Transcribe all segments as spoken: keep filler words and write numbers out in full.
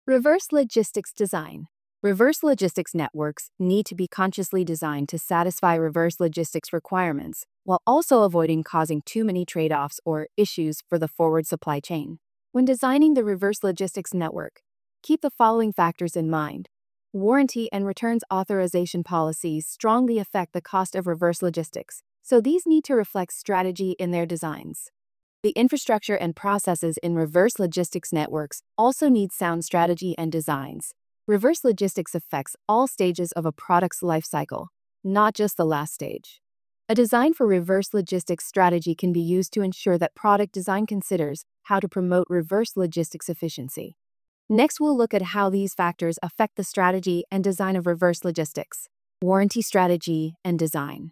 Reverse logistics design. Reverse logistics networks need to be consciously designed to satisfy reverse logistics requirements while also avoiding causing too many trade-offs or issues for the forward supply chain. When designing the reverse logistics network, keep the following factors in mind. Warranty and returns authorization policies strongly affect the cost of reverse logistics, so these need to reflect strategy in their designs. The infrastructure and processes in reverse logistics networks also need sound strategy and designs. Reverse logistics affects all stages of a product's life cycle, not just the last stage. A design for reverse logistics strategy can be used to ensure that product design considers how to promote reverse logistics efficiency. Next, we'll look at how these factors affect the strategy and design of reverse logistics. Warranty strategy and design.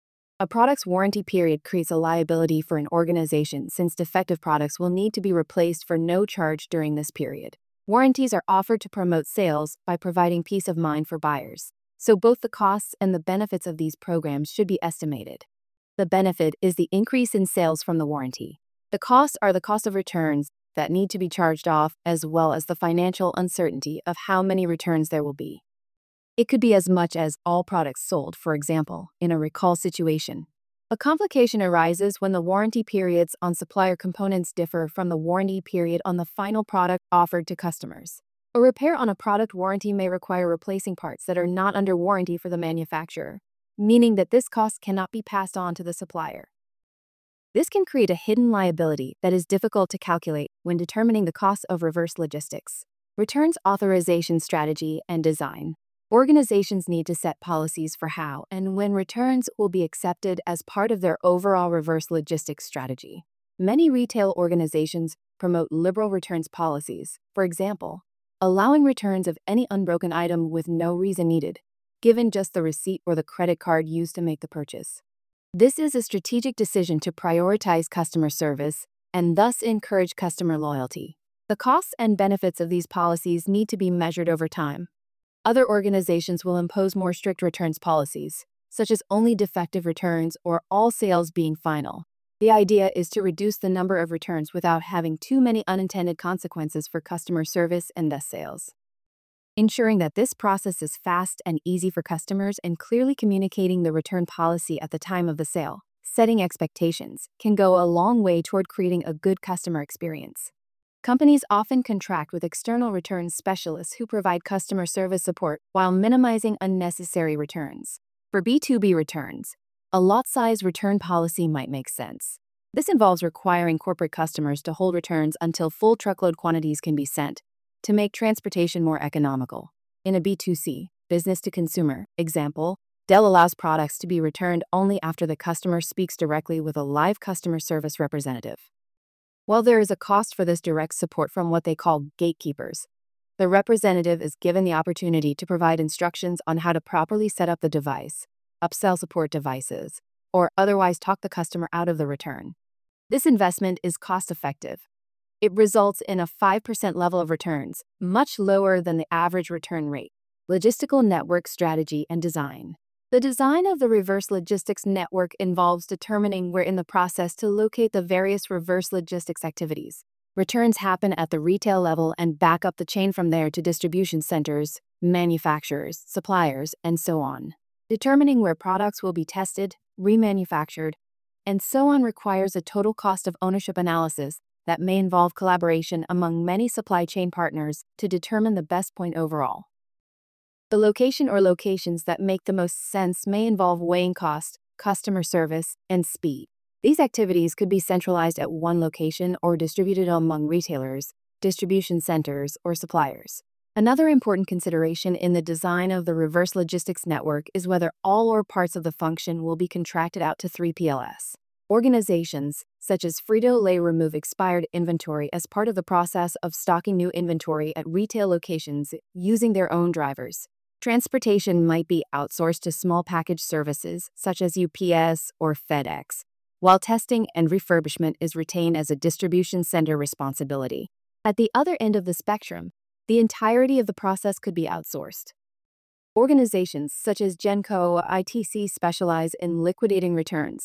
A product's warranty period creates a liability for an organization since defective products will need to be replaced for no charge during this period. Warranties are offered to promote sales by providing peace of mind for buyers, so both the costs and the benefits of these programs should be estimated. The benefit is the increase in sales from the warranty. The costs are the cost of returns that need to be charged off, as well as the financial uncertainty of how many returns there will be. It could be as much as all products sold, for example, in a recall situation. A complication arises when the warranty periods on supplier components differ from the warranty period on the final product offered to customers. A repair on a product warranty may require replacing parts that are not under warranty for the manufacturer, meaning that this cost cannot be passed on to the supplier. This can create a hidden liability that is difficult to calculate when determining the cost of reverse logistics. Returns authorization strategy and design. Organizations need to set policies for how and when returns will be accepted as part of their overall reverse logistics strategy. Many retail organizations promote liberal returns policies, for example, allowing returns of any unbroken item with no reason needed, given just the receipt or the credit card used to make the purchase. This is a strategic decision to prioritize customer service and thus encourage customer loyalty. The costs and benefits of these policies need to be measured over time. Other organizations will impose more strict returns policies, such as only defective returns or all sales being final. The idea is to reduce the number of returns without having too many unintended consequences for customer service and thus sales. Ensuring that this process is fast and easy for customers and clearly communicating the return policy at the time of the sale, setting expectations, can go a long way toward creating a good customer experience. Companies often contract with external returns specialists who provide customer service support while minimizing unnecessary returns. For B two B returns, a lot size return policy might make sense. This involves requiring corporate customers to hold returns until full truckload quantities can be sent to make transportation more economical. In a B two C, business to consumer, example, Dell allows products to be returned only after the customer speaks directly with a live customer service representative. While there is a cost for this direct support from what they call gatekeepers, the representative is given the opportunity to provide instructions on how to properly set up the device, upsell support devices, or otherwise talk the customer out of the return. This investment is cost-effective. It results in a five percent level of returns, much lower than the average return rate. Logistical network strategy and design. The design of the reverse logistics network involves determining where in the process to locate the various reverse logistics activities. Returns happen at the retail level and back up the chain from there to distribution centers, manufacturers, suppliers, and so on. Determining where products will be tested, remanufactured, and so on requires a total cost of ownership analysis that may involve collaboration among many supply chain partners to determine the best point overall. The location or locations that make the most sense may involve weighing cost, customer service, and speed. These activities could be centralized at one location or distributed among retailers, distribution centers, or suppliers. Another important consideration in the design of the reverse logistics network is whether all or parts of the function will be contracted out to three P L S. Organizations, such as Frito-Lay, remove expired inventory as part of the process of stocking new inventory at retail locations using their own drivers. Transportation might be outsourced to small package services such as U P S or FedEx, while testing and refurbishment is retained as a distribution center responsibility. At the other end of the spectrum, the entirety of the process could be outsourced. Organizations such as Genco I T C specialize in liquidating returns,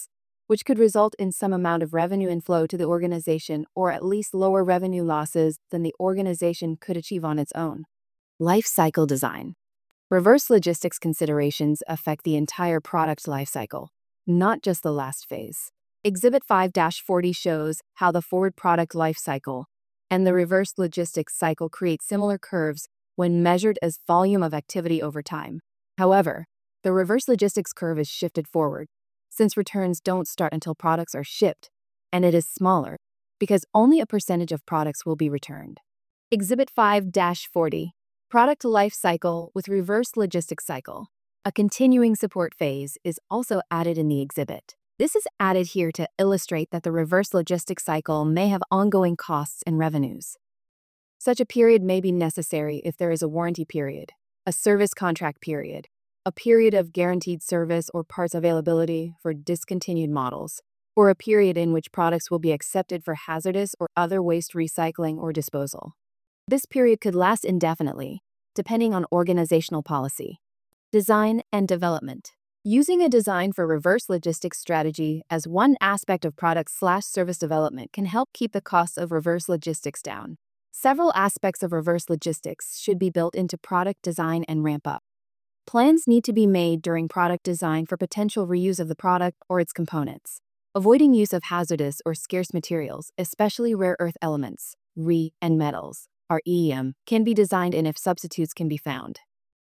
which could result in some amount of revenue inflow to the organization or at least lower revenue losses than the organization could achieve on its own. Life cycle design. Reverse logistics considerations affect the entire product life cycle, not just the last phase. Exhibit five dash forty shows how the forward product life cycle and the reverse logistics cycle create similar curves when measured as volume of activity over time. However, the reverse logistics curve is shifted forward, since returns don't start until products are shipped, and it is smaller because only a percentage of products will be returned. Exhibit five dash forty. Product life cycle with reverse logistics cycle. A continuing support phase is also added in the exhibit. This is added here to illustrate that the reverse logistics cycle may have ongoing costs and revenues. Such a period may be necessary if there is a warranty period, a service contract period, a period of guaranteed service or parts availability for discontinued models, or a period in which products will be accepted for hazardous or other waste recycling or disposal. This period could last indefinitely, depending on organizational policy. Design and development. Using a design for reverse logistics strategy as one aspect of product slash service development can help keep the costs of reverse logistics down. Several aspects of reverse logistics should be built into product design and ramp up. Plans need to be made during product design for potential reuse of the product or its components. Avoiding use of hazardous or scarce materials, especially rare earth elements, R E, and metals, R E M, can be designed in if substitutes can be found.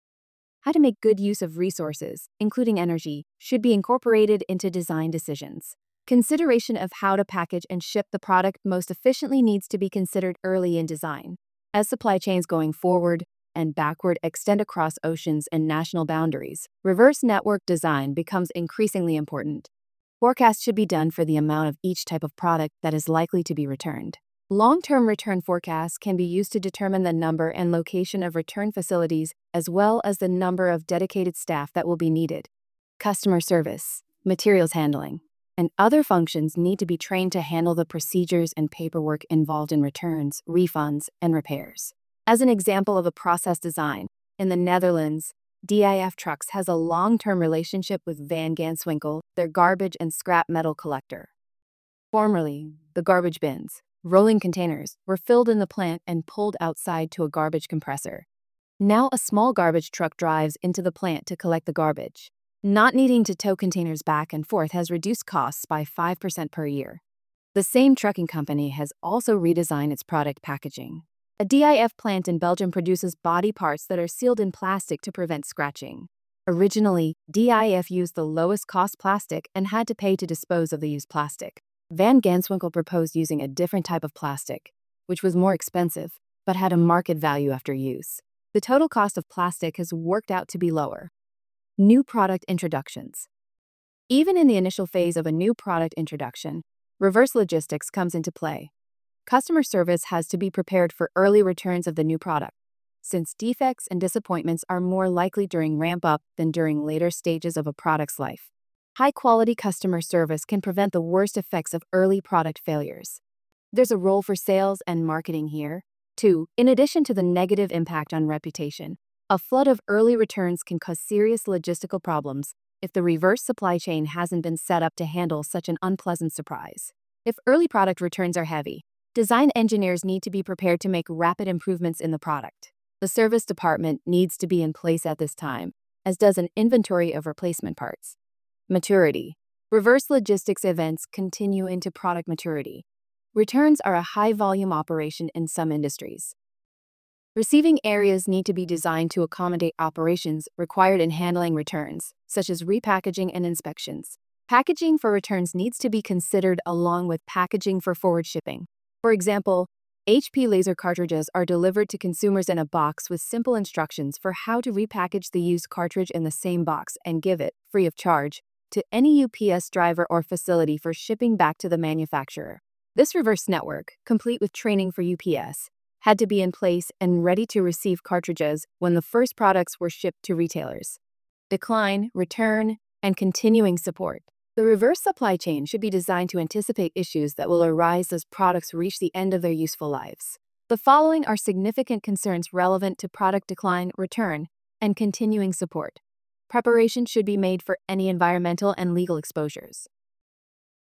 How to make good use of resources, including energy, should be incorporated into design decisions. Consideration of how to package and ship the product most efficiently needs to be considered early in design. As supply chains going forward and backward extend across oceans and national boundaries, reverse network design becomes increasingly important. Forecasts should be done for the amount of each type of product that is likely to be returned. Long-term return forecasts can be used to determine the number and location of return facilities as well as the number of dedicated staff that will be needed. Customer service, materials handling, and other functions need to be trained to handle the procedures and paperwork involved in returns, refunds, and repairs. As an example of a process design, in the Netherlands, D I F Trucks has a long-term relationship with Van Ganswinkel, their garbage and scrap metal collector. Formerly, the garbage bins, rolling containers, were filled in the plant and pulled outside to a garbage compressor. Now a small garbage truck drives into the plant to collect the garbage. Not needing to tow containers back and forth has reduced costs by five percent per year. The same trucking company has also redesigned its product packaging. A D I F plant in Belgium produces body parts that are sealed in plastic to prevent scratching. Originally, D I F used the lowest cost plastic and had to pay to dispose of the used plastic. Van Ganswinkel proposed using a different type of plastic, which was more expensive, but had a market value after use. The total cost of plastic has worked out to be lower. New product introductions. Even in the initial phase of a new product introduction, reverse logistics comes into play. Customer service has to be prepared for early returns of the new product, since defects and disappointments are more likely during ramp-up than during later stages of a product's life. High-quality customer service can prevent the worst effects of early product failures. There's a role for sales and marketing here, too. In addition to the negative impact on reputation, a flood of early returns can cause serious logistical problems if the reverse supply chain hasn't been set up to handle such an unpleasant surprise. If early product returns are heavy, design engineers need to be prepared to make rapid improvements in the product. The service department needs to be in place at this time, as does an inventory of replacement parts. Maturity. Reverse logistics events continue into product maturity. Returns are a high-volume operation in some industries. Receiving areas need to be designed to accommodate operations required in handling returns, such as repackaging and inspections. Packaging for returns needs to be considered along with packaging for forward shipping. For example, H P laser cartridges are delivered to consumers in a box with simple instructions for how to repackage the used cartridge in the same box and give it, free of charge, to any U P S driver or facility for shipping back to the manufacturer. This reverse network, complete with training for U P S, had to be in place and ready to receive cartridges when the first products were shipped to retailers. Decline, return, and continuing support. The reverse supply chain should be designed to anticipate issues that will arise as products reach the end of their useful lives. The following are significant concerns relevant to product decline, return, and continuing support. Preparation should be made for any environmental and legal exposures.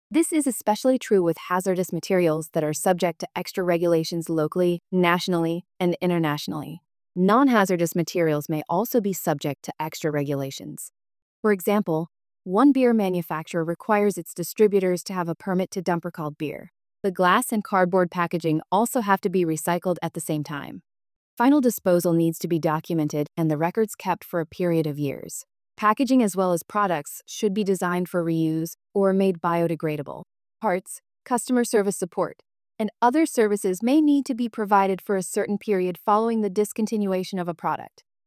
This is especially true with hazardous materials that are subject to extra regulations locally, nationally, and internationally. Non-hazardous materials may also be subject to extra regulations. For example, one beer manufacturer requires its distributors to have a permit to dump recalled beer. The glass and cardboard packaging also have to be recycled at the same time. Final disposal needs to be documented and the records kept for a period of years. Packaging as well as products should be designed for reuse or made biodegradable. Parts, customer service support, and other services may need to be provided for a certain period following the discontinuation of a product.